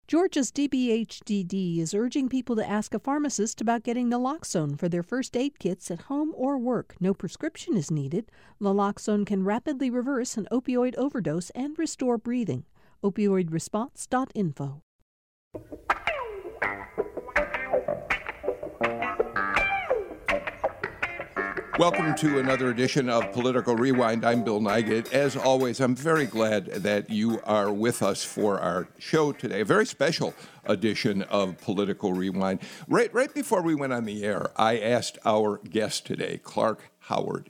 Georgia's DBHDD is urging people to ask a pharmacist about getting naloxone for their first aid kits at home or work. No prescription is needed. Naloxone can rapidly reverse an opioid overdose and restore breathing. Opioidresponse.info. Welcome to another edition of Political Rewind. I'm Bill Nigut. As always, I'm very glad that you are with us for our show today, a very special edition of Political Rewind. Right before we went on the air, I asked our guest today, Clark Howard,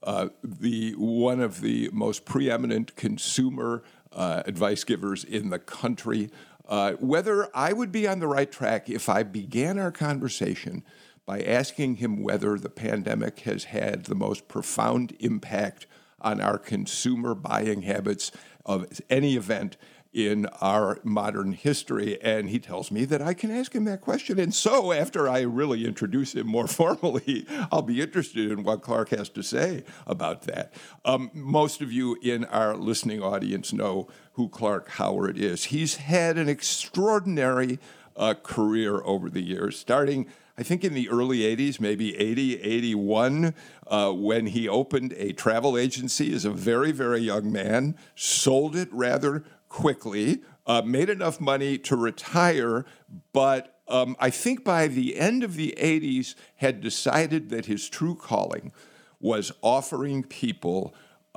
one of the most preeminent consumer advice givers in the country, whether I would be on the right track if I began our conversation by asking him whether the pandemic has had the most profound impact on our consumer buying habits of any event in our modern history. And he tells me that I can ask him that question. And so after I really introduce him more formally, I'll be interested in what Clark has to say about that. Most of you in our listening audience know who Clark Howard is. He's had an extraordinary career over the years, starting I think in the early 80s, maybe 80, 81, when he opened a travel agency as a very, very young man, sold it rather quickly, made enough money to retire, but I think by the end of the 80s had decided that his true calling was offering people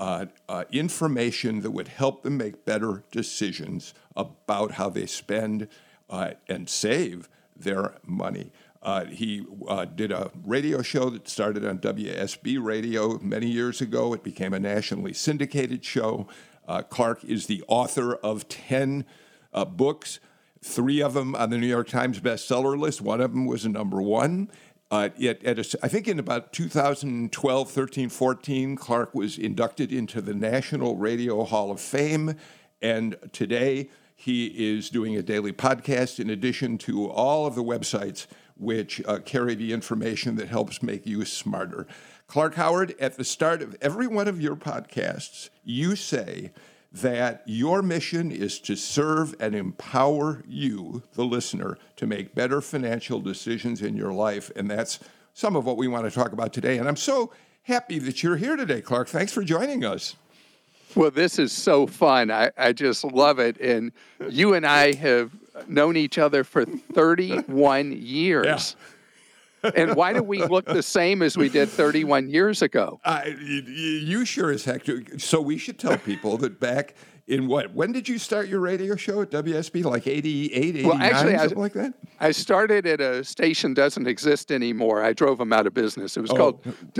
information that would help them make better decisions about how they spend and save their money. He did a radio show that started on WSB Radio many years ago. It became a nationally syndicated show. Clark is the author of 10 books, 3 of them on the New York Times bestseller list. One of them was a number 1. I think in about 2012, 13, 14, Clark was inducted into the National Radio Hall of Fame, and today he is doing a daily podcast in addition to all of the websites which carry the information that helps make you smarter. Clark Howard, at the start of every one of your podcasts, you say that your mission is to serve and empower you, the listener, to make better financial decisions in your life. And that's some of what we want to talk about today. And I'm so happy that you're here today, Clark. Thanks for joining us. Well, this is so fun. I just love it. And you and I have known each other for 31 years. Yeah. And why do we look the same as we did 31 years ago? You sure as heck do. So we should tell people that back in when did you start your radio show at WSB? Like 88, 89, well, actually, something like that? I started at a station doesn't exist anymore. I drove them out of business. It was called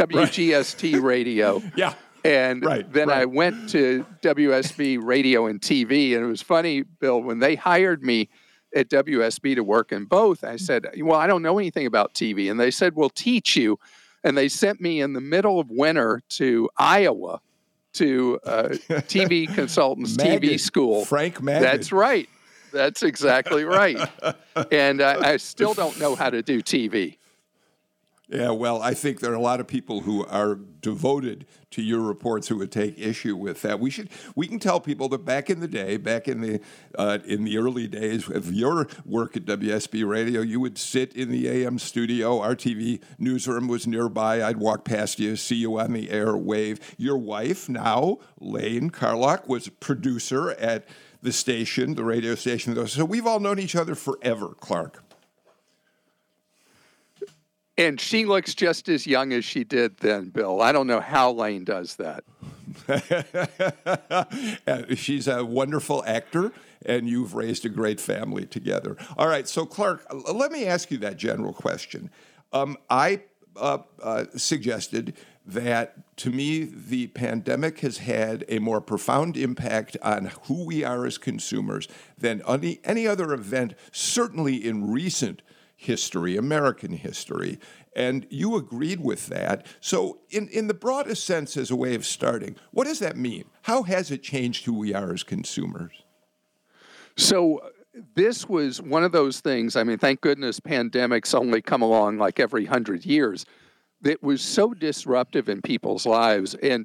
WGST Radio. Yeah. And then I went to WSB Radio and TV, and it was funny, Bill, when they hired me at WSB to work in both, I said, well, I don't know anything about TV. And they said, we'll teach you. And they sent me in the middle of winter to Iowa to TV Consultants TV School. Frank Magid. That's right. That's exactly right. And I still don't know how to do TV. Yeah, well, I think there are a lot of people who are devoted to your reports who would take issue with that. We can tell people that back in the day, back in the early days of your work at WSB Radio, you would sit in the AM studio. Our TV newsroom was nearby. I'd walk past you, see you on the air, wave. Your wife, now Lane Carlock, was a producer at the station, the radio station. So we've all known each other forever, Clark. And she looks just as young as she did then, Bill. I don't know how Lane does that. She's a wonderful actor, and you've raised a great family together. All right, so Clark, let me ask you that general question. I suggested that, to me, the pandemic has had a more profound impact on who we are as consumers than any other event, certainly in recent history, American history, and you agreed with that. So in the broadest sense, as a way of starting, what does that mean? How has it changed who we are as consumers? So this was one of those things, I mean, thank goodness pandemics only come along like every 100 years. That was so disruptive in people's lives. And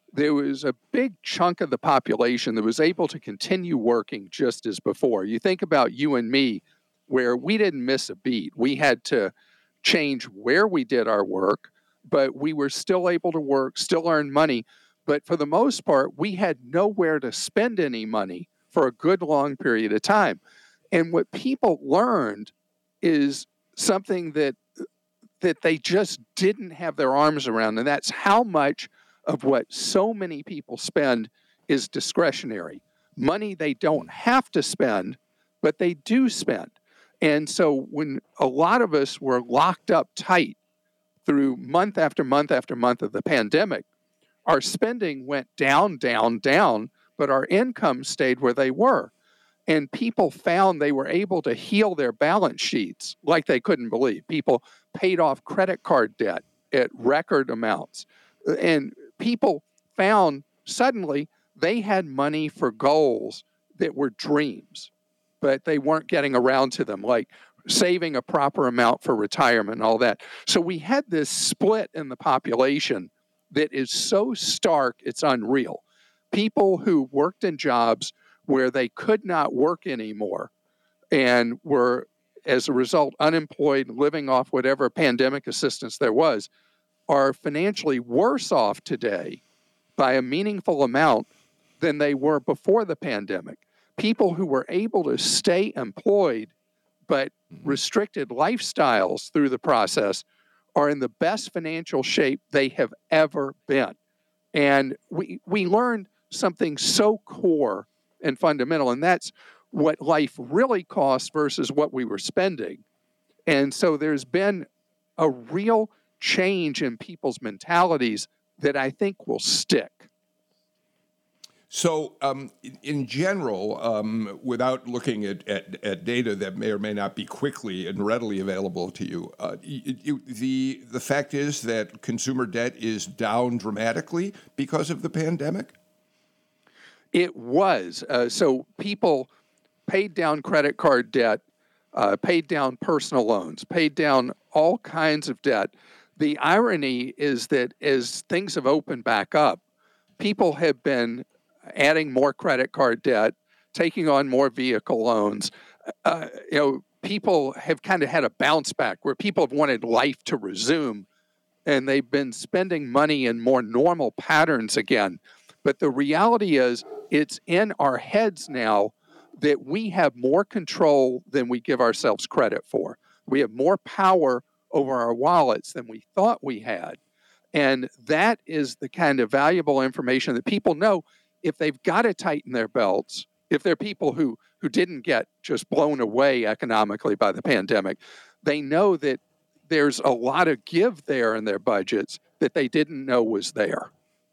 there was a big chunk of the population that was able to continue working just as before. You think about you and me, where we didn't miss a beat. We had to change where we did our work, but we were still able to work, still earn money. But for the most part, we had nowhere to spend any money for a good long period of time. And what people learned is something that they just didn't have their arms around, and that's how much of what so many people spend is discretionary. Money they don't have to spend, but they do spend. And so when a lot of us were locked up tight through month after month after month of the pandemic, our spending went down, down, down, but our income stayed where they were. And people found they were able to heal their balance sheets like they couldn't believe. People paid off credit card debt at record amounts. And people found suddenly they had money for goals that were dreams, but they weren't getting around to them, like saving a proper amount for retirement and all that. So we had this split in the population that is so stark, it's unreal. People who worked in jobs where they could not work anymore and were, as a result, unemployed, living off whatever pandemic assistance there was, are financially worse off today by a meaningful amount than they were before the pandemic. People who were able to stay employed but restricted lifestyles through the process are in the best financial shape they have ever been. And we learned something so core and fundamental, and that's what life really costs versus what we were spending. And so there's been a real change in people's mentalities that I think will stick. So, in general, without looking at data that may or may not be quickly and readily available to you, the fact is that consumer debt is down dramatically because of the pandemic? It was. So people paid down credit card debt, paid down personal loans, paid down all kinds of debt. The irony is that as things have opened back up, people have been adding more credit card debt, taking on more vehicle loans. People have kind of had a bounce back where people have wanted life to resume, and they've been spending money in more normal patterns again. But the reality is, it's in our heads now that we have more control than we give ourselves credit for. We have more power over our wallets than we thought we had. And that is the kind of valuable information that people know if they've got to tighten their belts, if they're people who didn't get just blown away economically by the pandemic, they know that there's a lot of give there in their budgets that they didn't know was there.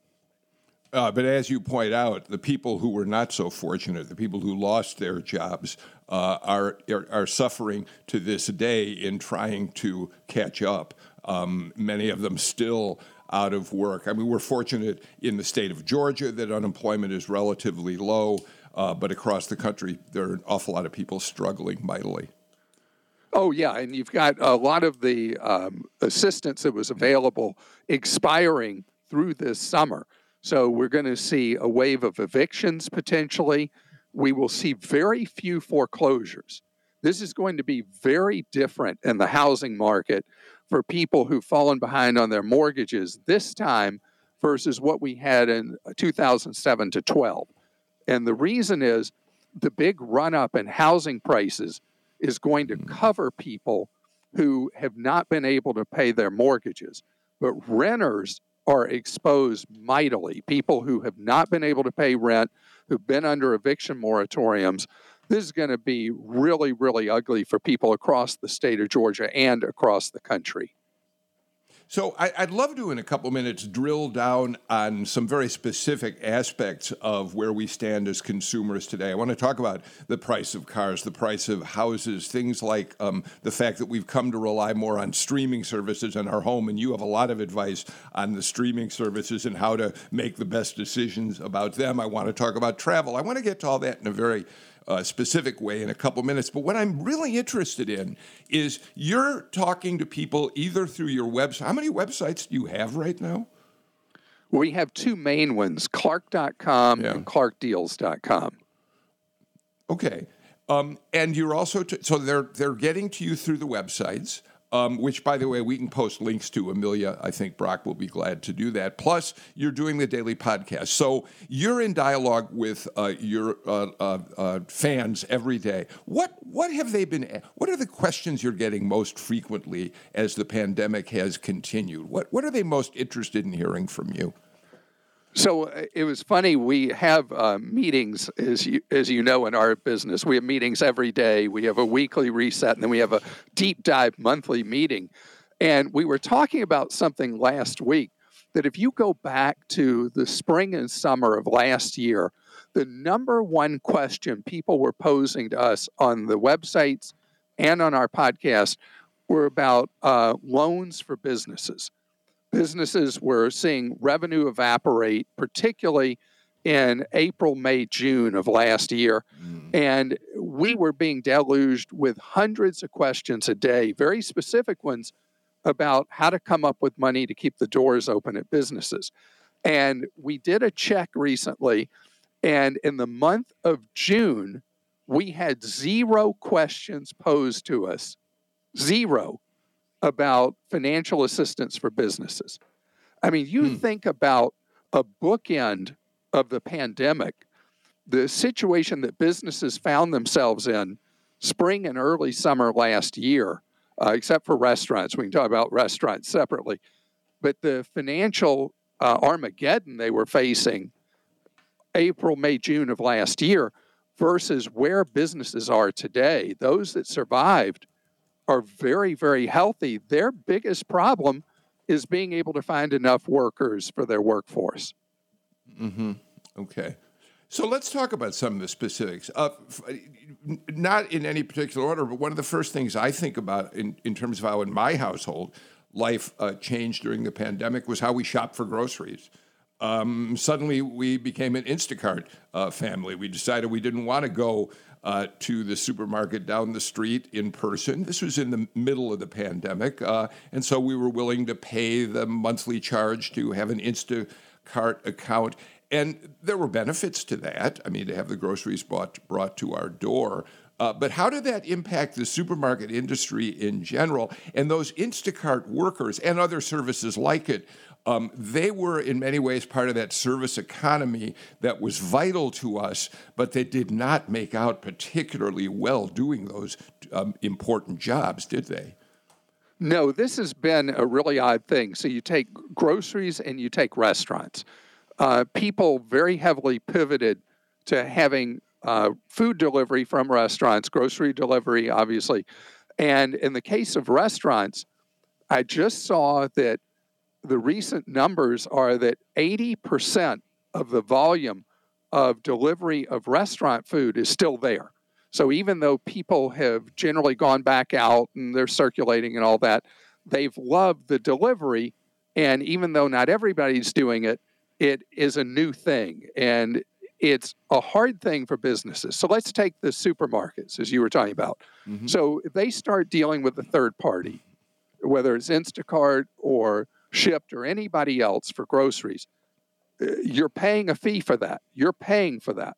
But as you point out, the people who were not so fortunate, the people who lost their jobs, are suffering to this day in trying to catch up. Many of them still out of work. I mean, we're fortunate in the state of Georgia that unemployment is relatively low, but across the country, there are an awful lot of people struggling mightily. Oh, yeah, and you've got a lot of the assistance that was available expiring through this summer. So we're going to see a wave of evictions potentially. We will see very few foreclosures. This is going to be very different in the housing market for people who've fallen behind on their mortgages this time versus what we had in 2007 to 12. And the reason is the big run-up in housing prices is going to cover people who have not been able to pay their mortgages. But renters are exposed mightily. People who have not been able to pay rent, who've been under eviction moratoriums. This is going to be really, really ugly for people across the state of Georgia and across the country. So I'd love to, in a couple minutes, drill down on some very specific aspects of where we stand as consumers today. I want to talk about the price of cars, the price of houses, things like the fact that we've come to rely more on streaming services in our home, and you have a lot of advice on the streaming services and how to make the best decisions about them. I want to talk about travel. I want to get to all that in a very specific way in a couple minutes. But what I'm really interested in is you're talking to people either through your website. How many websites do you have right now? We have two main ones, Clark.com and ClarkDeals.com. Okay. And you're also, so they're getting to you through the websites, which, by the way, we can post links to. Amelia, I think Brock will be glad to do that. Plus, you're doing the daily podcast. So you're in dialogue with your fans every day. What have they been, what are the questions you're getting most frequently as the pandemic has continued? What are they most interested in hearing from you? So it was funny. We have meetings, as you know, in our business. We have meetings every day. We have a weekly reset, and then we have a deep dive monthly meeting. And we were talking about something last week that if you go back to the spring and summer of last year, the number one question people were posing to us on the websites and on our podcast were about loans for businesses. Businesses were seeing revenue evaporate, particularly in April, May, June of last year. And we were being deluged with hundreds of questions a day, very specific ones about how to come up with money to keep the doors open at businesses. And we did a check recently, and in the month of June, we had 0 questions posed to us, 0, about financial assistance for businesses. I mean, you think about a bookend of the pandemic, the situation that businesses found themselves in spring and early summer last year, except for restaurants. We can talk about restaurants separately. But the financial Armageddon they were facing April, May, June of last year versus where businesses are today, those that survived are very, very healthy. Their biggest problem is being able to find enough workers for their workforce. Okay. So let's talk about some of the specifics. Not in any particular order, but one of the first things I think about in terms of how in my household life changed during the pandemic was how we shop for groceries. Suddenly we became an Instacart family. We decided we didn't want to go to the supermarket down the street in person. This was in the middle of the pandemic, and so we were willing to pay the monthly charge to have an Instacart account. And there were benefits to that. I mean, to have the groceries brought to our door. But how did that impact the supermarket industry in general? And those Instacart workers and other services like it, they were in many ways part of that service economy that was vital to us, but they did not make out particularly well doing those important jobs, did they? No, this has been a really odd thing. So you take groceries and you take restaurants. People very heavily pivoted to having food delivery from restaurants, grocery delivery, obviously. And in the case of restaurants, I just saw that the recent numbers are that 80% of the volume of delivery of restaurant food is still there. So even though people have generally gone back out and they're circulating and all that, they've loved the delivery. And even though not everybody's doing it, it is a new thing. And it's a hard thing for businesses. So let's take the supermarkets, as you were talking about. So if they start dealing with a third party, whether it's Instacart or Shipt or anybody else for groceries, you're paying a fee for that. You're paying for that.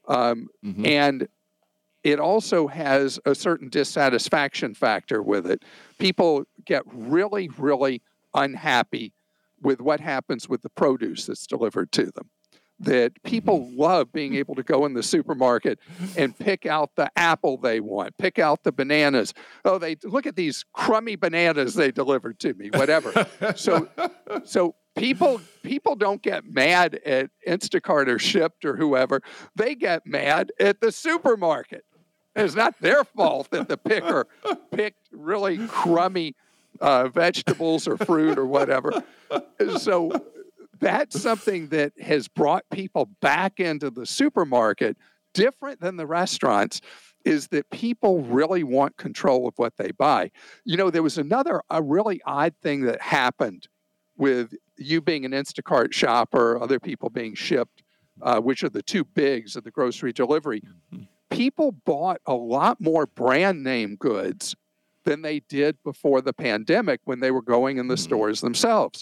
And it also has a certain dissatisfaction factor with it. People get really, really unhappy with what happens with the produce that's delivered to them. That people love being able to go in the supermarket and pick out the apple they want, pick out the bananas. Oh, they look at these crummy bananas they delivered to me, whatever. So people don't get mad at Instacart or Shipt or whoever. They get mad at the supermarket. It's not their fault that the picker picked really crummy vegetables or fruit or whatever. So that's something that has brought people back into the supermarket, different than the restaurants, is that people really want control of what they buy. You know, there was a really odd thing that happened with you being an Instacart shopper, other people being Shipt, which are the two bigs of the grocery delivery. People bought a lot more brand name goods than they did before the pandemic when they were going in the stores themselves.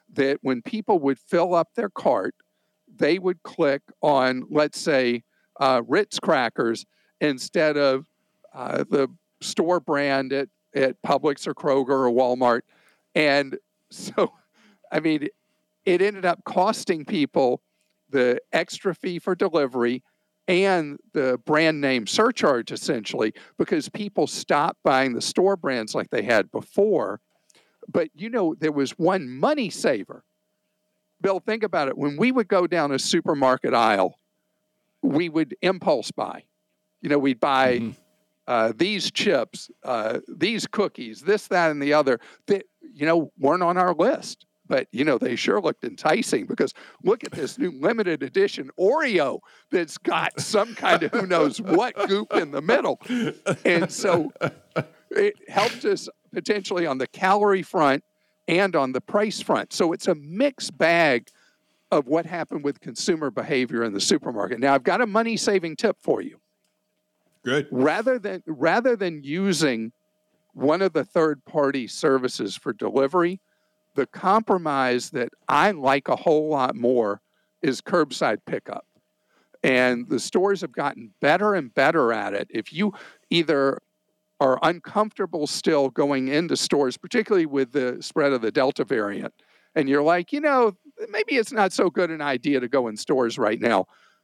that when people would fill up their cart, they would click on, let's say, Ritz crackers instead of the store brand at Publix or Kroger or Walmart. And so, I mean, it ended up costing people the extra fee for delivery and the brand name surcharge, essentially, because people stopped buying the store brands like they had before. But, there was one money saver. Bill, think about it. When we would go down a supermarket aisle, we would impulse buy. We'd buy these chips, these cookies, this, that, and the other that, weren't on our list. But, they sure looked enticing because look at this new limited edition Oreo that's got some kind of who knows what goop in the middle. And so it helped us potentially on the calorie front and on the price front. So it's a mixed bag of what happened with consumer behavior in the supermarket. Now, I've got a money-saving tip for you. Good. Rather than using one of the third-party services for delivery, the compromise that I like a whole lot more is curbside pickup. And the stores have gotten better and better at it. If you either are uncomfortable still going into stores, particularly with the spread of the Delta variant, and you're like, maybe it's not so good an idea to go in stores right now.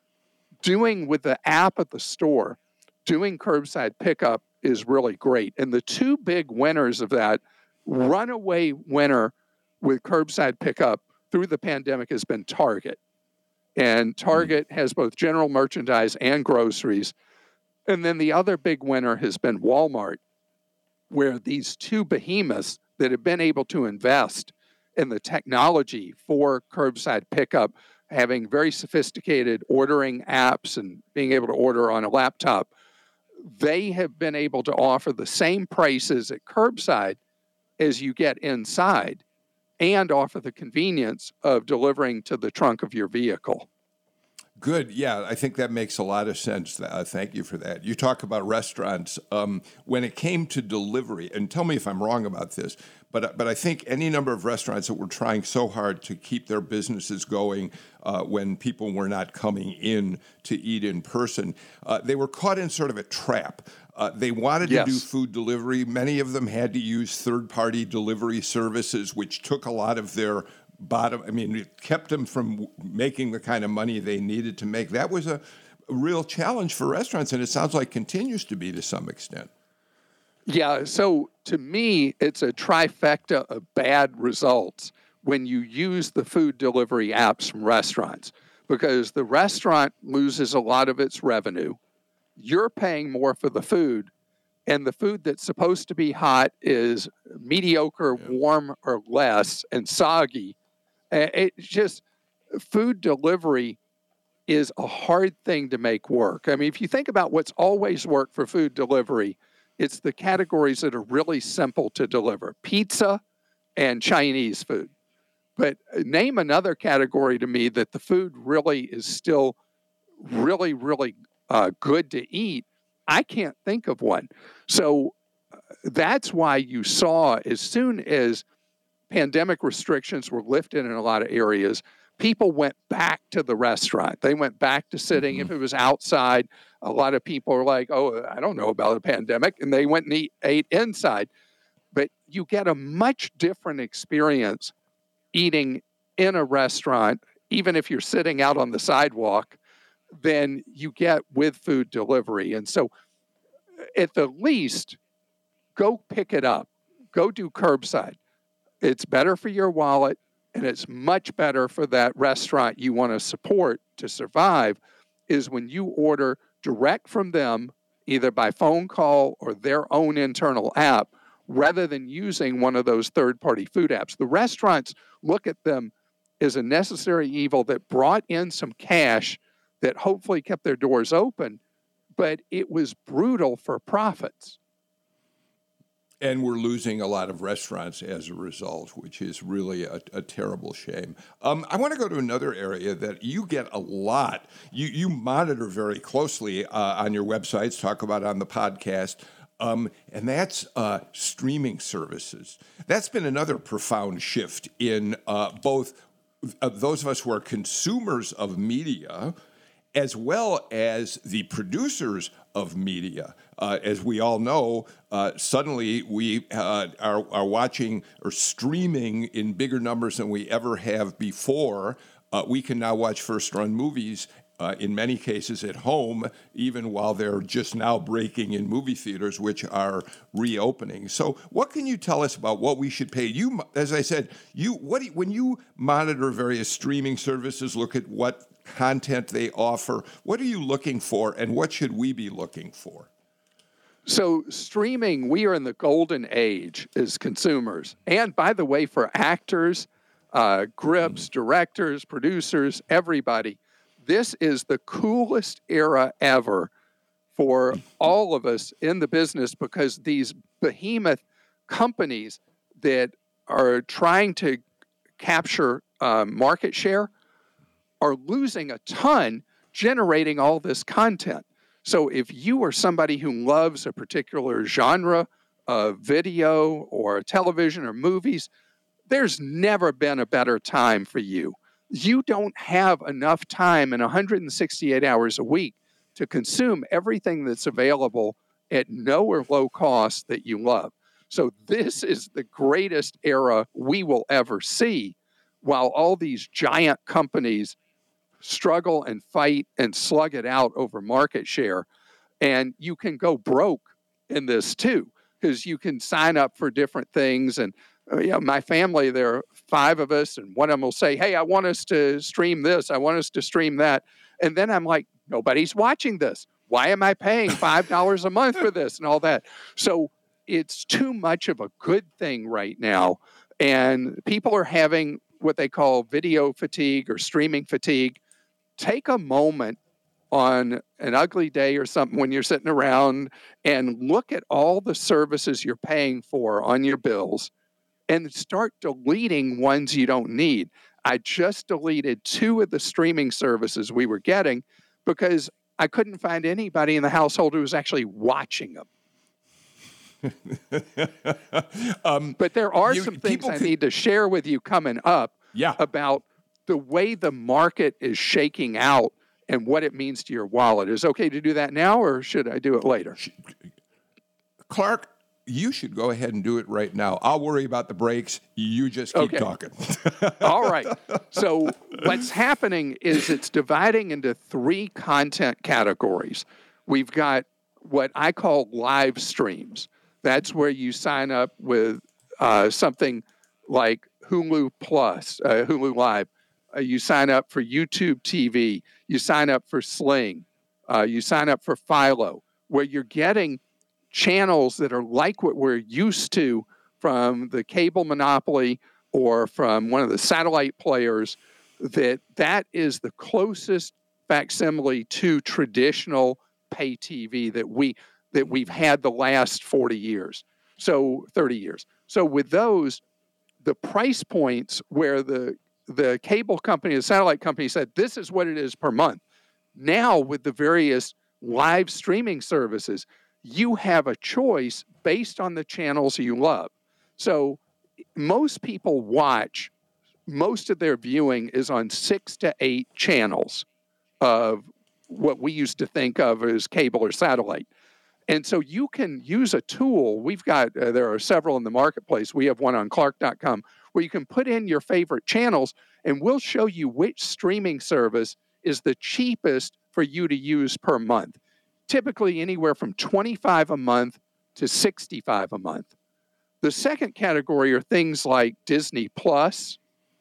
Doing with the app at the store, doing curbside pickup is really great. And the two big winners of that, runaway winner with curbside pickup through the pandemic has been Target. And Target has both general merchandise and groceries. And then the other big winner has been Walmart, where these two behemoths that have been able to invest in the technology for curbside pickup, having very sophisticated ordering apps and being able to order on a laptop, they have been able to offer the same prices at curbside as you get inside and offer the convenience of delivering to the trunk of your vehicle. Good. Yeah, I think that makes a lot of sense. Thank you for that. You talk about restaurants. When it came to delivery, and tell me if I'm wrong about this, but I think any number of restaurants that were trying so hard to keep their businesses going when people were not coming in to eat in person, they were caught in sort of a trap. They wanted to do food delivery. Many of them had to use third-party delivery services, which took a lot of their it kept them from making the kind of money they needed to make. That was a real challenge for restaurants, and it sounds like continues to be to some extent. Yeah, so to me, it's a trifecta of bad results when you use the food delivery apps from restaurants, because the restaurant loses a lot of its revenue. You're paying more for the food, and the food that's supposed to be hot is mediocre, warm, or less, and soggy. It's just, food delivery is a hard thing to make work. I mean, if you think about what's always worked for food delivery, it's the categories that are really simple to deliver: pizza and Chinese food. But name another category to me that the food really is still really, really good to eat. I can't think of one. So that's why you saw, as soon as pandemic restrictions were lifted in a lot of areas, people went back to the restaurant. They went back to sitting. If it was outside, a lot of people were like, oh, I don't know about a pandemic. And they went and ate inside. But you get a much different experience eating in a restaurant, even if you're sitting out on the sidewalk, than you get with food delivery. And so at the least, go pick it up. Go do curbside. It's better for your wallet, and it's much better for that restaurant you want to support to survive, is when you order direct from them, either by phone call or their own internal app, rather than using one of those third-party food apps. The restaurants look at them as a necessary evil that brought in some cash that hopefully kept their doors open, but it was brutal for profits. And we're losing a lot of restaurants as a result, which is really a terrible shame. I want to go to another area that you get a lot. You monitor very closely on your websites, talk about on the podcast, and that's streaming services. That's been another profound shift in both those of us who are consumers of media, as well as the producers of media. As we all know, suddenly we are watching or streaming in bigger numbers than we ever have before. We can now watch first-run movies in many cases at home, even while they're just now breaking in movie theaters, which are reopening. So what can you tell us about what we should pay? You, as I said, when you monitor various streaming services, look at what content they offer, what are you looking for, and what should we be looking for? So streaming, we are in the golden age as consumers. And by the way, for actors, grips, directors, producers, everybody, this is the coolest era ever for all of us in the business, because these behemoth companies that are trying to capture market share are losing a ton generating all this content. So if you are somebody who loves a particular genre of video or television or movies, there's never been a better time for you. You don't have enough time in 168 hours a week to consume everything that's available at no or low cost that you love. So this is the greatest era we will ever see, while all these giant companies struggle and fight and slug it out over market share. And you can go broke in this too, because you can sign up for different things. And my family, there are 5 of us, and one of them will say, hey, I want us to stream this. I want us to stream that. And then I'm like, nobody's watching this. Why am I paying $5 a month for this and all that? So it's too much of a good thing right now. And people are having what they call video fatigue or streaming fatigue. Take a moment on an ugly day or something when you're sitting around and look at all the services you're paying for on your bills and start deleting ones you don't need. I just deleted 2 of the streaming services we were getting because I couldn't find anybody in the household who was actually watching them. But there are some things I need to share with you coming up about the way the market is shaking out and what it means to your wallet. Is it okay to do that now, or should I do it later? Clark, you should go ahead and do it right now. I'll worry about the breaks. You just keep talking. All right. So what's happening is it's dividing into 3 content categories. We've got what I call live streams. That's where you sign up with something like Hulu Plus, Hulu Live. You sign up for YouTube TV. You sign up for Sling. You sign up for Philo, where you're getting channels that are like what we're used to from the cable monopoly or from one of the satellite players. That is the closest facsimile to traditional pay TV that we've had the last 40 years, so 30 years. So with those, the price points where the cable company, the satellite company said, this is what it is per month. Now with the various live streaming services, you have a choice based on the channels you love. So most people watch, most of their viewing is on 6 to 8 channels of what we used to think of as cable or satellite. And so you can use a tool. We've got, there are several in the marketplace. We have one on Clark.com where you can put in your favorite channels and we'll show you which streaming service is the cheapest for you to use per month. Typically anywhere from $25 a month to $65 a month. The second category are things like Disney Plus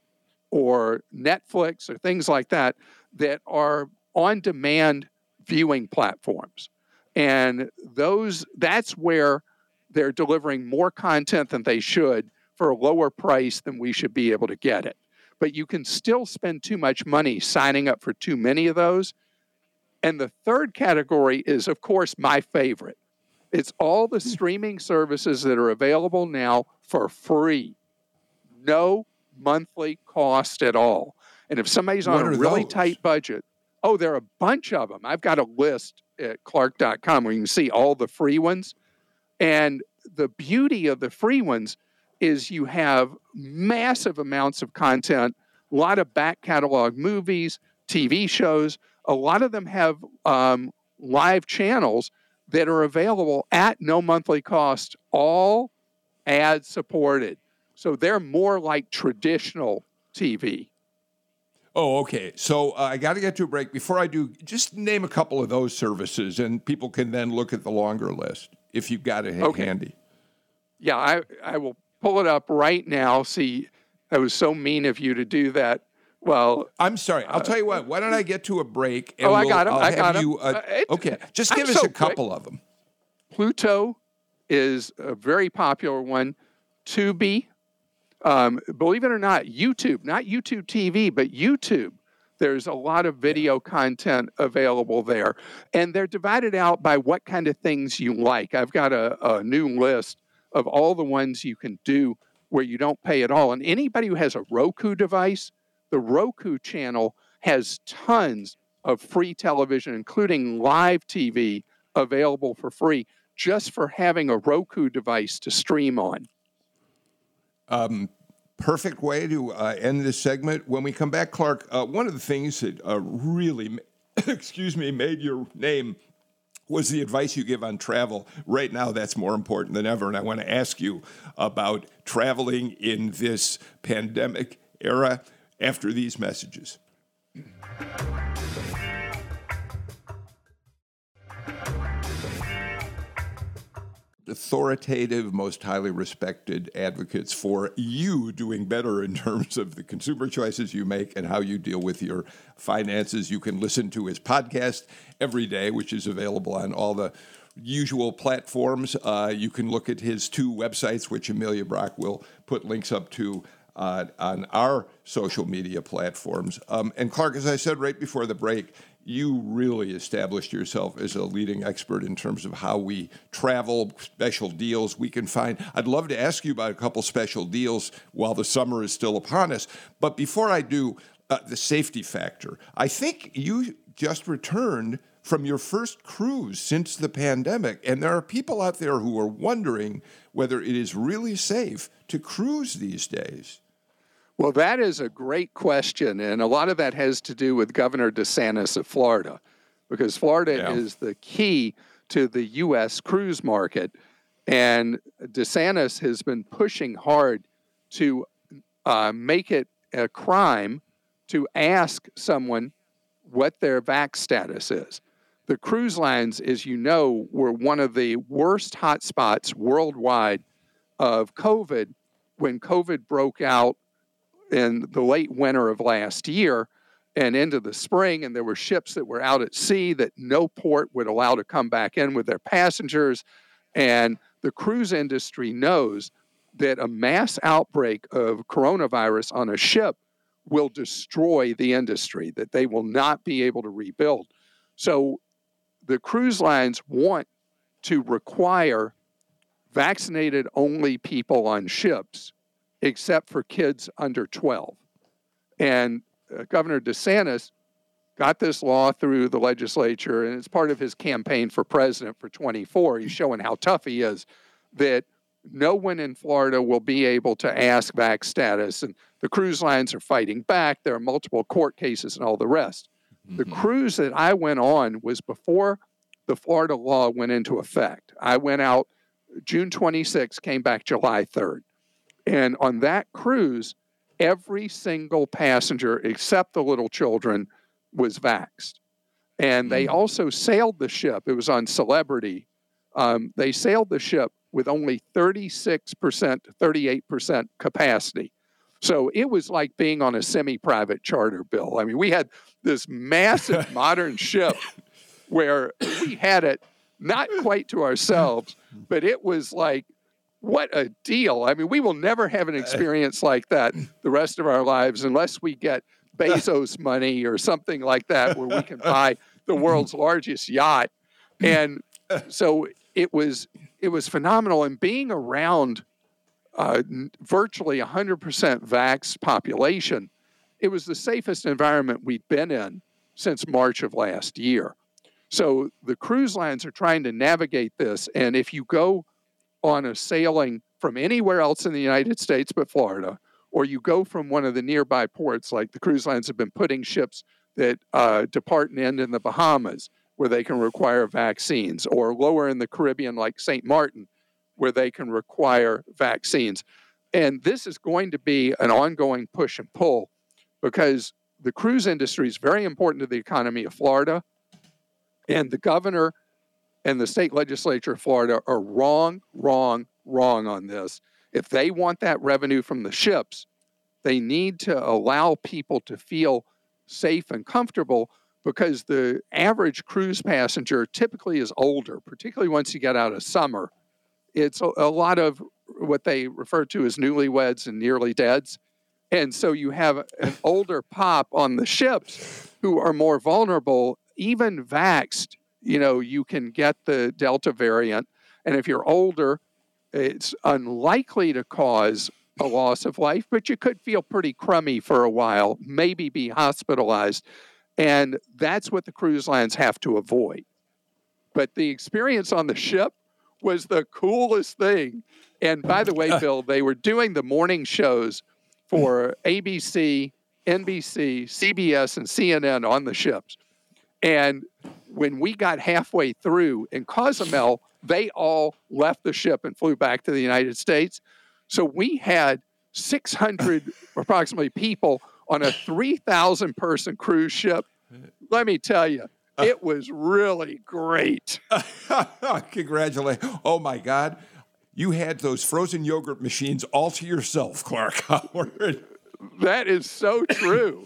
or Netflix or things like that that are on-demand viewing platforms. And that's where they're delivering more content than they should for a lower price than we should be able to get it. But you can still spend too much money signing up for too many of those. And the third category is, of course, my favorite. It's all the streaming services that are available now for free. No monthly cost at all. And if somebody's on a really tight budget, there are a bunch of them. I've got a list at Clark.com where you can see all the free ones. And the beauty of the free ones is you have massive amounts of content, a lot of back catalog movies, TV shows. A lot of them have live channels that are available at no monthly cost, all ad supported. So they're more like traditional TV. Oh, okay. So I got to get to a break. Before I do, just name a couple of those services, and people can then look at the longer list if you've got it handy. Yeah, I will pull it up right now. See, that was so mean of you to do that. Well, I'm sorry. I'll tell you what. Why don't I get to a break? And I got him. I got him. Okay, just give us a couple of them. Pluto is a very popular one. Tubi, believe it or not, YouTube, not YouTube TV, but YouTube. There's a lot of video content available there. And they're divided out by what kind of things you like. I've got a new list of all the ones you can do where you don't pay at all. And anybody who has a Roku device, the Roku channel has tons of free television, including live TV, available for free just for having a Roku device to stream on. Perfect way to end this segment. When we come back, Clark, one of the things that really, made your name was the advice you give on travel. Right now, that's more important than ever, and I want to ask you about traveling in this pandemic era after these messages. Authoritative, most highly respected advocates for you doing better in terms of the consumer choices you make and how you deal with your finances. You can listen to his podcast every day, which is available on all the usual platforms. You can look at his two websites, which Amelia Brock will put links up to on our social media platforms. And Clark, as I said right before the break, you really established yourself as a leading expert in terms of how we travel, special deals we can find. I'd love to ask you about a couple special deals while the summer is still upon us. But before I do, the safety factor. I think you just returned from your first cruise since the pandemic, and there are people out there who are wondering whether it is really safe to cruise these days. Well, that is a great question, and a lot of that has to do with Governor DeSantis of Florida, because Florida is the key to the U.S. cruise market, and DeSantis has been pushing hard to make it a crime to ask someone what their vax status is. The cruise lines, as you know, were one of the worst hotspots worldwide of COVID when COVID broke out in the late winter of last year and into the spring, and there were ships that were out at sea that no port would allow to come back in with their passengers. And the cruise industry knows that a mass outbreak of coronavirus on a ship will destroy the industry, that they will not be able to rebuild. So the cruise lines want to require vaccinated only people on ships, except for kids under 12. And Governor DeSantis got this law through the legislature, and it's part of his campaign for president for 24. He's showing how tough he is, that no one in Florida will be able to ask vax status. And the cruise lines are fighting back. There are multiple court cases and all the rest. Mm-hmm. The cruise that I went on was before the Florida law went into effect. I went out June 26, came back July 3rd. And on that cruise, every single passenger except the little children was vaxxed. And they also sailed the ship. It was on Celebrity. They sailed the ship with only 36% to 38% capacity. So it was like being on a semi-private charter, Bill. I mean, we had this massive modern ship where we had it not quite to ourselves, but it was like, what a deal. I mean, we will never have an experience like that the rest of our lives unless we get Bezos money or something like that where we can buy the world's largest yacht. And so it was phenomenal. And being around virtually 100% vax population, it was the safest environment we'd been in since March of last year. So the cruise lines are trying to navigate this. And if you go on a sailing from anywhere else in the United States but Florida, or you go from one of the nearby ports, like the cruise lines have been putting ships that depart and end in the Bahamas, where they can require vaccines, or lower in the Caribbean, like St. Martin, where they can require vaccines. And this is going to be an ongoing push and pull, because the cruise industry is very important to the economy of Florida, and the governor and the state legislature of Florida are wrong on this. If they want that revenue from the ships, they need to allow people to feel safe and comfortable, because the average cruise passenger typically is older, particularly once you get out of summer. It's a lot of what they refer to as newlyweds and nearly deads. And so you have an older pop on the ships who are more vulnerable. Even vaxxed, you can get the Delta variant. And if you're older, it's unlikely to cause a loss of life, but you could feel pretty crummy for a while, maybe be hospitalized. And that's what the cruise lines have to avoid. But the experience on the ship was the coolest thing. And by the way, Bill, they were doing the morning shows for ABC, NBC, CBS, and CNN on the ships. And when we got halfway through in Cozumel, they all left the ship and flew back to the United States. So we had 600 approximately people on a 3,000 person cruise ship. Let me tell you, it was really great. Congratulations. Oh my God. You had those frozen yogurt machines all to yourself, Clark Howard. That is so true.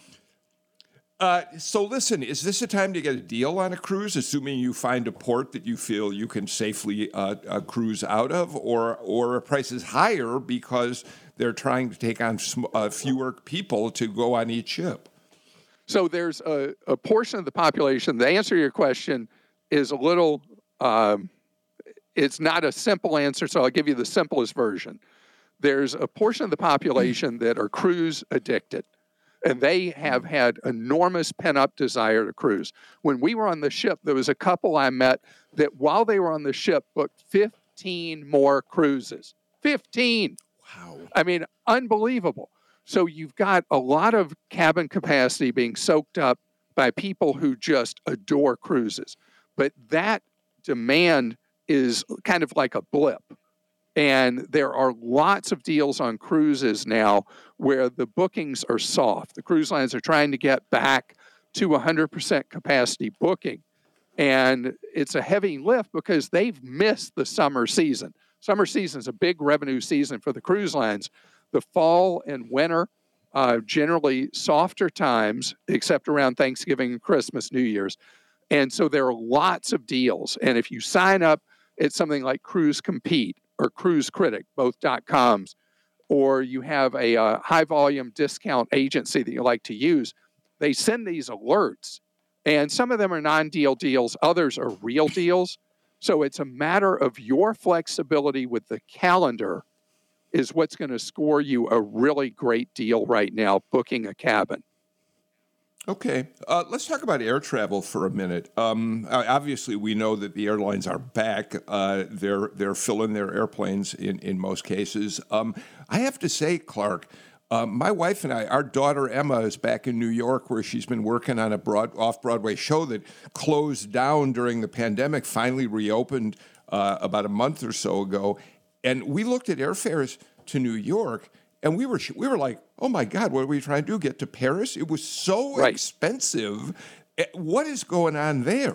So listen, is this a time to get a deal on a cruise, assuming you find a port that you feel you can safely cruise out of, or a price is higher because they're trying to take on fewer people to go on each ship? So there's a portion of the population. The answer to your question is a little, it's not a simple answer, so I'll give you the simplest version. There's a portion of the population that are cruise addicted, and they have had enormous pent-up desire to cruise. When we were on the ship, there was a couple I met that while they were on the ship booked 15 more cruises. 15! Wow. I mean, unbelievable. So you've got a lot of cabin capacity being soaked up by people who just adore cruises. But that demand is kind of like a blip. And there are lots of deals on cruises now where the bookings are soft. The cruise lines are trying to get back to 100% capacity booking. And it's a heavy lift because they've missed the summer season. Summer season is a big revenue season for the cruise lines. The fall and winter, generally softer times, except around Thanksgiving and Christmas, New Year's. And so there are lots of deals. And if you sign up at something like Cruise Compete or Cruise Critic, both .coms, or you have a high-volume discount agency that you like to use, they send these alerts. And some of them are non-deal deals. Others are real deals. So it's a matter of your flexibility with the calendar is what's going to score you a really great deal right now, booking a cabin. Okay. Let's talk about air travel for a minute. Obviously, we know that the airlines are back. They're filling their airplanes in most cases. I have to say, Clark, my wife and I, our daughter Emma is back in New York, where she's been working on a off-Broadway show that closed down during the pandemic, finally reopened about a month or so ago. And we looked at airfares to New York, and we were like, oh, my God, what are we trying to do, get to Paris? It was so expensive. What is going on there?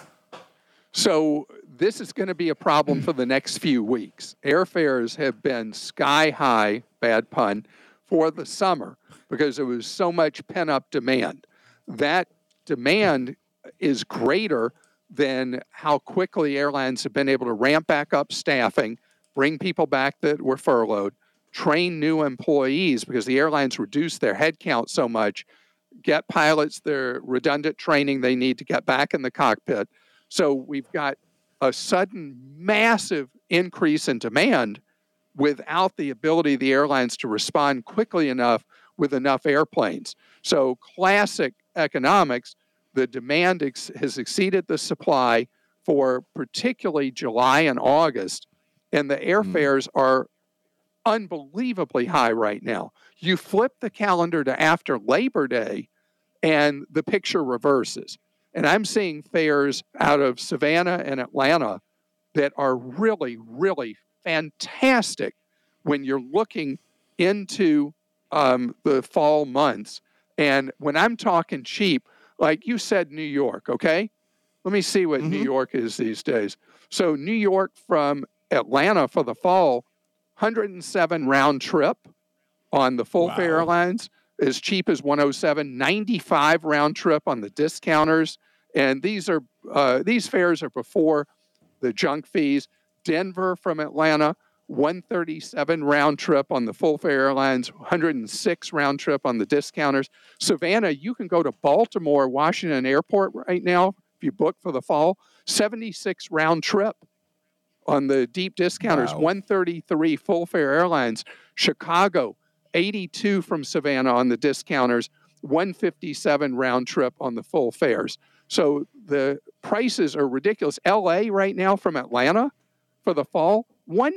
So this is going to be a problem for the next few weeks. Airfares have been sky high, bad pun, for the summer because there was so much pent-up demand. That demand is greater than how quickly airlines have been able to ramp back up staffing, bring people back that were furloughed, train new employees because the airlines reduced their headcount so much, get pilots their redundant training they need to get back in the cockpit. So we've got a sudden massive increase in demand without the ability of the airlines to respond quickly enough with enough airplanes. So classic economics, the demand has exceeded the supply for particularly July and August. and the airfares are unbelievably high right now. You flip the calendar to after Labor Day, and the picture reverses. And I'm seeing fares out of Savannah and Atlanta that are really, really fantastic when you're looking into the fall months. And when I'm talking cheap, like you said, New York, okay? Let me see what New York is these days. So New York from Atlanta for the fall, 107 round trip on the full fare airlines, as cheap as 107, 95 round trip on the discounters. And these fares are before the junk fees. Denver from Atlanta, 137 round trip on the full fare airlines, 106 round trip on the discounters. Savannah, you can go to Baltimore, Washington Airport right now if you book for the fall, 76 round trip on the deep discounters, 133 full fare airlines. Chicago, 82 from Savannah on the discounters, 157 round trip on the full fares. So the prices are ridiculous. LA right now from Atlanta for the fall,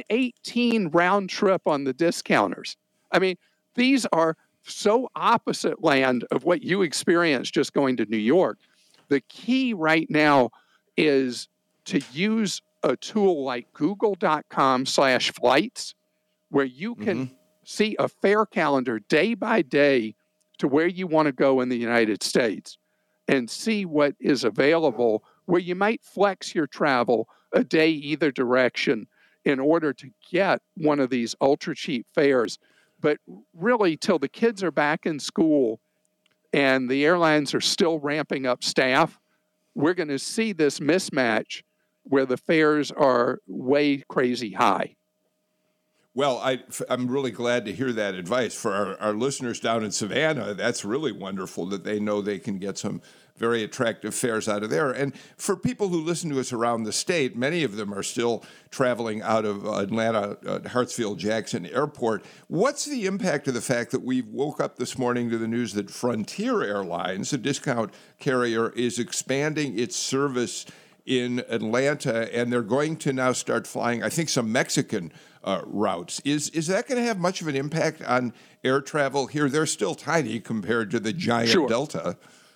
118 round trip on the discounters. I mean, these are so opposite land of what you experienced just going to New York. The key right now is to use a tool like google.com/flights, where you can see a fare calendar day by day to where you want to go in the United States and see what is available, where you might flex your travel a day either direction in order to get one of these ultra cheap fares. But really, till the kids are back in school and the airlines are still ramping up staff, we're going to see this mismatch where the fares are way crazy high. Well, I'm really glad to hear that advice. For our listeners down in Savannah, that's really wonderful that they know they can get some very attractive fares out of there. And for people who listen to us around the state, many of them are still traveling out of Atlanta, Hartsfield-Jackson Airport. What's the impact of the fact that we woke up this morning to the news that Frontier Airlines, a discount carrier, is expanding its service in Atlanta, and they're going to now start flying, I think, some Mexican routes. Is that going to have much of an impact on air travel here? They're still tiny compared to the giant Delta.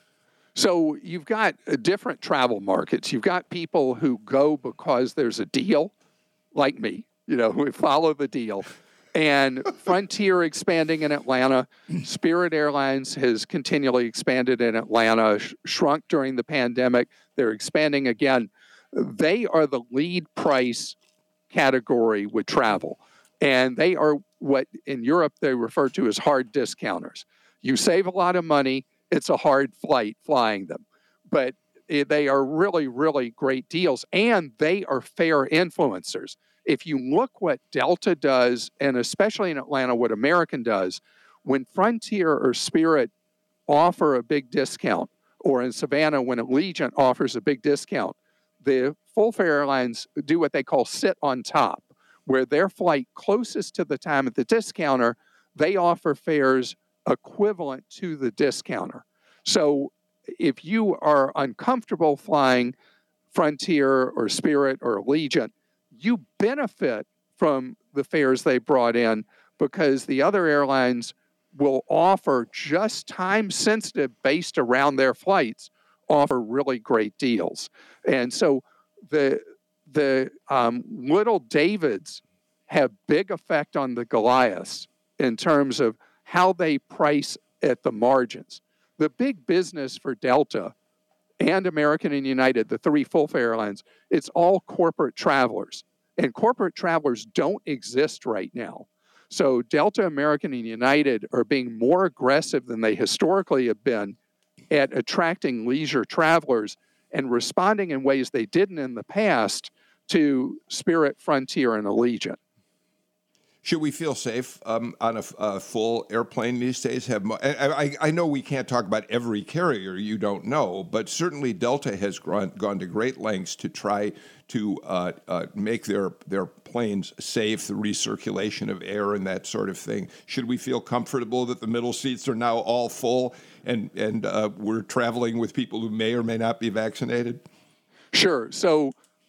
So you've got different travel markets. You've got people who go because there's a deal, like me, who follow the deal. And Frontier expanding in Atlanta. Spirit Airlines has continually expanded in Atlanta, shrunk during the pandemic. They're expanding again. They are the lead price category with travel. And they are what in Europe they refer to as hard discounters. You save a lot of money. It's a hard flight flying them. But they are really, really great deals. And they are fare influencers. If you look what Delta does, and especially in Atlanta, what American does, when Frontier or Spirit offer a big discount, or in Savannah, when Allegiant offers a big discount, the full fare airlines do what they call sit on top, where their flight closest to the time of the discounter, they offer fares equivalent to the discounter. So if you are uncomfortable flying Frontier or Spirit or Allegiant, you benefit from the fares they brought in because the other airlines will offer just time sensitive based around their flights, offer really great deals. And so the little Davids have big effect on the Goliaths in terms of how they price at the margins. The big business for Delta and American and United, the three full fare airlines, it's all corporate travelers. And corporate travelers don't exist right now. So Delta, American, and United are being more aggressive than they historically have been at attracting leisure travelers and responding in ways they didn't in the past to Spirit, Frontier, and Allegiant. Should we feel safe on a full airplane these days? I know we can't talk about every carrier, you don't know, but certainly Delta has gone to great lengths to try to make their planes safe, the recirculation of air and that sort of thing. Should we feel comfortable that the middle seats are now all full and we're traveling with people who may or may not be vaccinated? Sure. So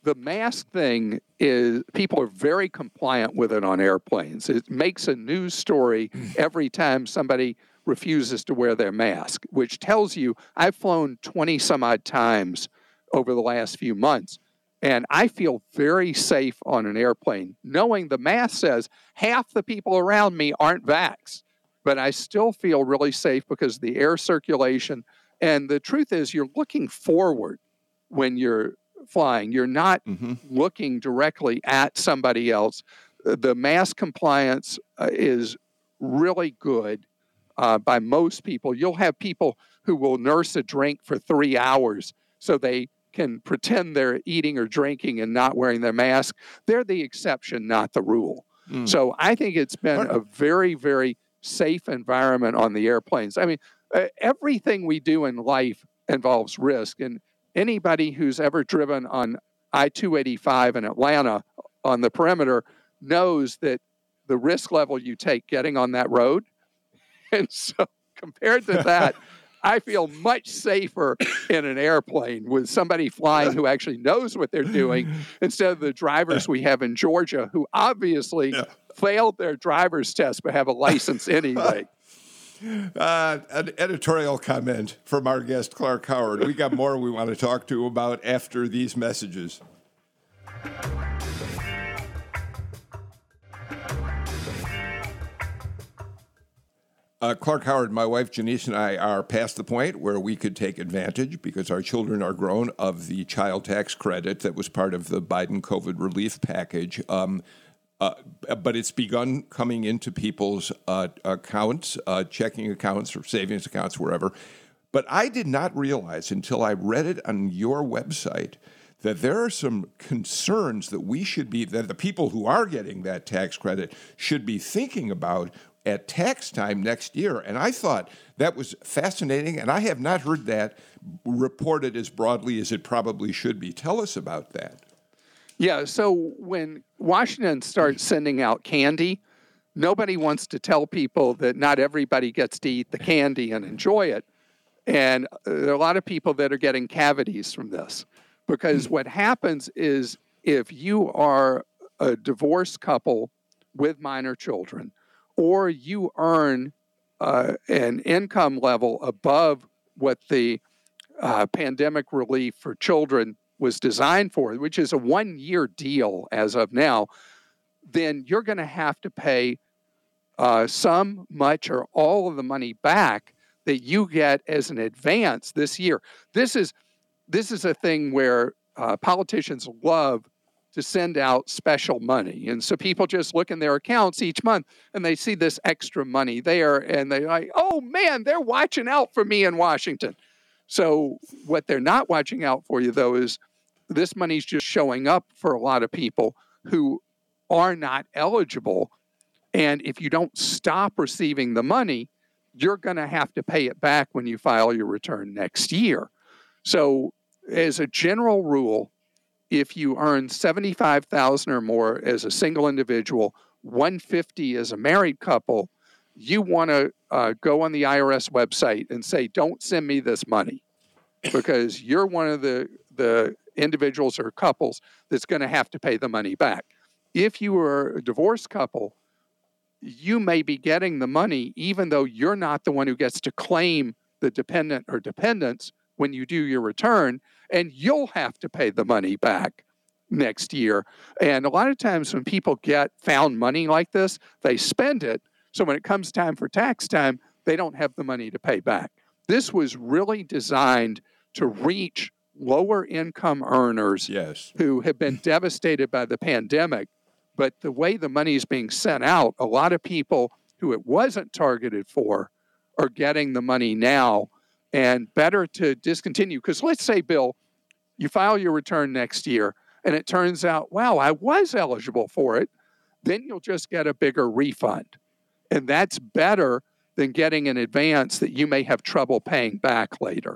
the mask thing is, people are very compliant with it on airplanes. It makes a news story every time somebody refuses to wear their mask, which tells you I've flown 20 some odd times over the last few months. And I feel very safe on an airplane, knowing the math says half the people around me aren't vaxxed. But I still feel really safe because of the air circulation. And the truth is, you're looking forward when you're flying. You're not looking directly at somebody else. The mask compliance is really good by most people. You'll have people who will nurse a drink for 3 hours so they can pretend they're eating or drinking and not wearing their mask. They're the exception, not the rule. So I think it's been a very, very safe environment on the airplanes. I mean, everything we do in life involves risk. And anybody who's ever driven on I-285 in Atlanta on the perimeter knows that the risk level you take getting on that road. And so compared to that, I feel much safer in an airplane with somebody flying who actually knows what they're doing instead of the drivers we have in Georgia who obviously failed their driver's test but have a license anyway. An editorial comment from our guest, Clark Howard. We got more we want to talk to about after these messages. Clark Howard, my wife Janice and I are past the point where we could take advantage, because our children are grown, of the child tax credit that was part of the Biden COVID relief package. But it's begun coming into people's accounts, checking accounts or savings accounts, wherever. But I did not realize until I read it on your website that there are some concerns that that the people who are getting that tax credit should be thinking about at tax time next year. And I thought that was fascinating, and I have not heard that reported as broadly as it probably should be. Tell us about that. Yeah, so when Washington starts sending out candy, nobody wants to tell people that not everybody gets to eat the candy and enjoy it. And there are a lot of people that are getting cavities from this, because what happens is if you are a divorced couple with minor children, or you earn an income level above what the pandemic relief for children was designed for, which is a 1-year deal as of now, then you're going to have to pay some, much, or all of the money back that you get as an advance this year. This is a thing where politicians love to send out special money. And so people just look in their accounts each month and they see this extra money there and they're like, oh man, they're watching out for me in Washington. So what they're not watching out for you, though, is this money's just showing up for a lot of people who are not eligible. And if you don't stop receiving the money, you're going to have to pay it back when you file your return next year. So as a general rule, if you earn $75,000 or more as a single individual, $150,000 as a married couple, you want to go on the IRS website and say, don't send me this money, because you're one of the individuals or couples that's going to have to pay the money back. If you are a divorced couple, you may be getting the money even though you're not the one who gets to claim the dependent or dependents when you do your return, and you'll have to pay the money back next year. And a lot of times when people get found money like this, they spend it. So when it comes time for tax time, they don't have the money to pay back. This was really designed to reach lower income earners who have been devastated by the pandemic. But the way the money is being sent out, a lot of people who it wasn't targeted for are getting the money now. And better to discontinue, because let's say, Bill, you file your return next year and it turns out, wow, I was eligible for it. Then you'll just get a bigger refund. And that's better than getting an advance that you may have trouble paying back later.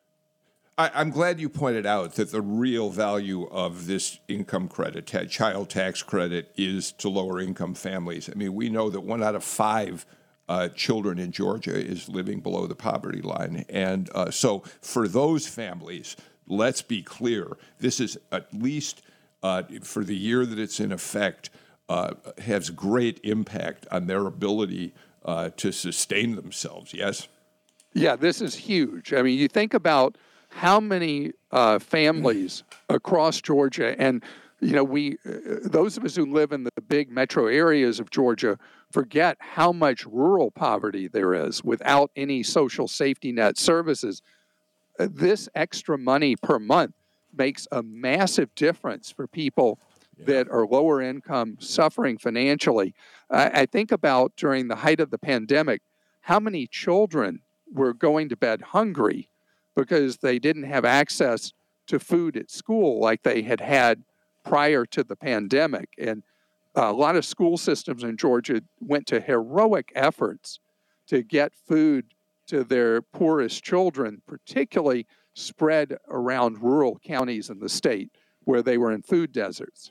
I'm glad you pointed out that the real value of this income credit, child tax credit, is to lower income families. I mean, we know that 1 out of 5 children in Georgia is living below the poverty line. And so for those families, let's be clear, this is at least for the year that it's in effect has great impact on their ability to sustain themselves, yes? Yeah, this is huge. I mean, you think about how many families across Georgia, and those of us who live in the big metro areas of Georgia forget how much rural poverty there is without any social safety net services. This extra money per month makes a massive difference for people that are lower income, suffering financially. I think about during the height of the pandemic, how many children were going to bed hungry because they didn't have access to food at school like they had prior to the pandemic. And a lot of school systems in Georgia went to heroic efforts to get food to their poorest children, particularly spread around rural counties in the state where they were in food deserts.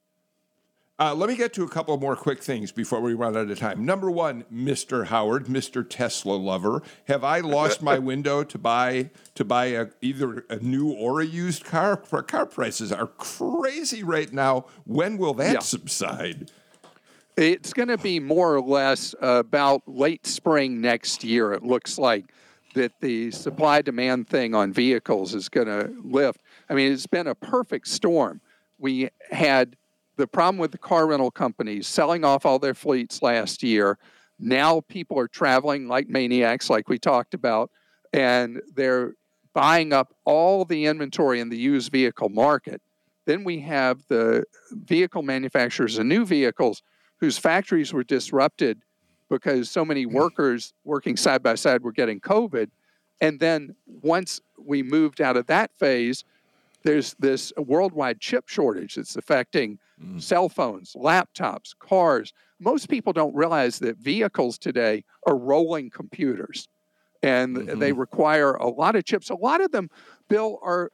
Let me get to a couple more quick things before we run out of time. Number one, Mr. Howard, Mr. Tesla lover, have I lost my window to buy either a new or a used car? Car prices are crazy right now. When will that subside? It's going to be more or less about late spring next year. It looks like that the supply-demand thing on vehicles is going to lift. I mean, it's been a perfect storm. We had the problem with the car rental companies selling off all their fleets last year. Now people are traveling like maniacs, like we talked about, and they're buying up all the inventory in the used vehicle market. Then we have the vehicle manufacturers and new vehicles whose factories were disrupted because so many workers working side by side were getting COVID. And then once we moved out of that phase, there's this worldwide chip shortage that's affecting cell phones, laptops, cars. Most people don't realize that vehicles today are rolling computers, and they require a lot of chips. A lot of them, Bill, are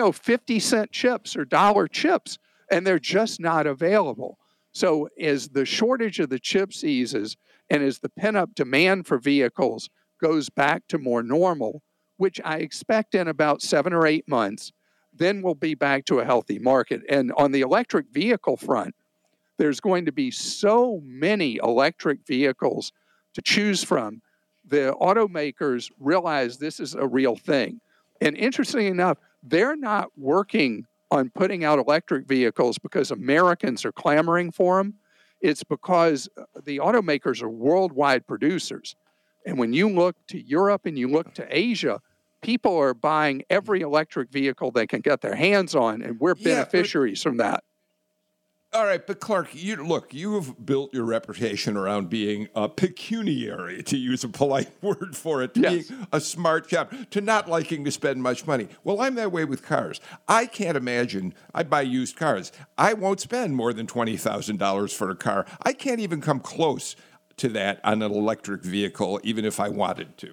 50-cent chips or dollar chips, and they're just not available. So as the shortage of the chips eases and as the pent-up demand for vehicles goes back to more normal, which I expect in about 7 or 8 months, then we'll be back to a healthy market. And on the electric vehicle front, there's going to be so many electric vehicles to choose from. The automakers realize this is a real thing. And interestingly enough, they're not working on putting out electric vehicles because Americans are clamoring for them. It's because the automakers are worldwide producers. And when you look to Europe and you look to Asia, people are buying every electric vehicle they can get their hands on, and we're beneficiaries from that. All right, but Clark, you've built your reputation around being pecuniary, to use a polite word for it, to being a smart shop, to not liking to spend much money. Well, I'm that way with cars. I can't imagine, I buy used cars. I won't spend more than $20,000 for a car. I can't even come close to that on an electric vehicle, even if I wanted to.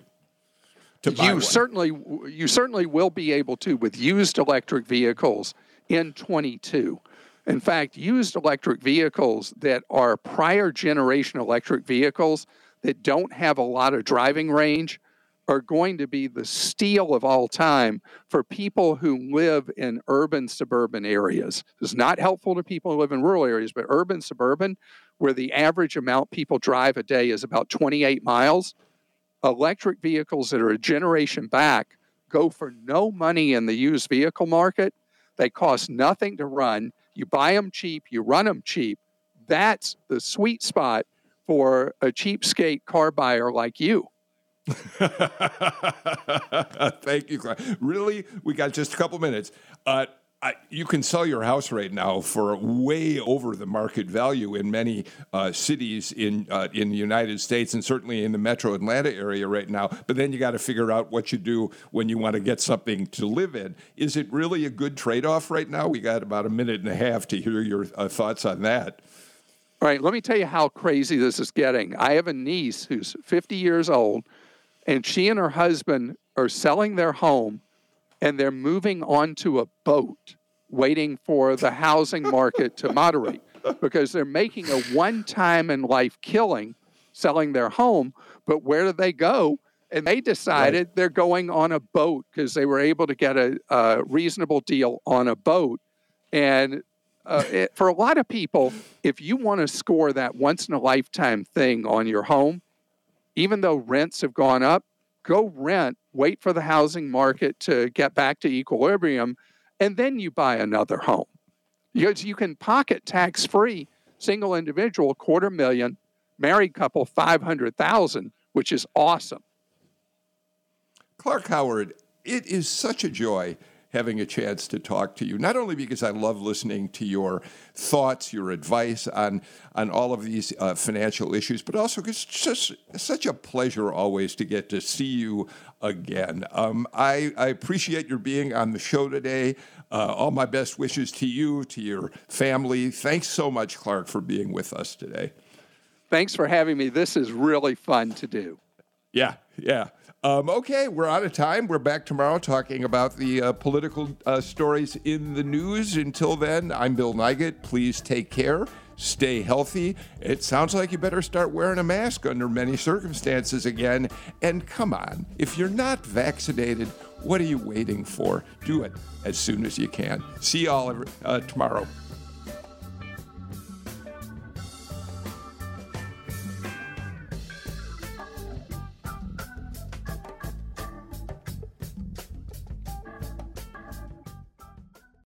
You certainly will be able to with used electric vehicles in 22. In fact, used electric vehicles that are prior generation electric vehicles that don't have a lot of driving range are going to be the steal of all time for people who live in urban, suburban areas. It's not helpful to people who live in rural areas, but urban, suburban, where the average amount people drive a day is about 28 miles, electric vehicles that are a generation back go for no money in the used vehicle market. They cost nothing to run. You buy them cheap, you run them cheap. That's the sweet spot for a cheapskate car buyer like you. Thank you, Clark. Really, we got just a couple minutes. You can sell your house right now for way over the market value in many cities in the United States, and certainly in the metro Atlanta area right now. But then you got to figure out what you do when you want to get something to live in. Is it really a good trade-off right now? We got about a minute and a half to hear your thoughts on that. All right, let me tell you how crazy this is getting. I have a niece who's 50 years old, and she and her husband are selling their home, and they're moving onto a boat waiting for the housing market to moderate because they're making a one-time-in-life killing selling their home. But where do they go? And they decided they're going on a boat because they were able to get a reasonable deal on a boat. And for a lot of people, if you want to score that once-in-a-lifetime thing on your home, even though rents have gone up, go rent, wait for the housing market to get back to equilibrium, and then you buy another home. Because you can pocket tax-free, single individual, $250,000, married couple, $500,000, which is awesome. Clark Howard, it is such a joy having a chance to talk to you, not only because I love listening to your thoughts, your advice on all of these financial issues, but also because it's just such a pleasure always to get to see you again. I appreciate your being on the show today. All my best wishes to you, to your family. Thanks so much, Clark, for being with us today. Thanks for having me. This is really fun to do. Yeah. Okay, we're out of time. We're back tomorrow talking about the political stories in the news. Until then, I'm Bill Nigut. Please take care. Stay healthy. It sounds like you better start wearing a mask under many circumstances again. And come on, if you're not vaccinated, what are you waiting for? Do it as soon as you can. See you all tomorrow.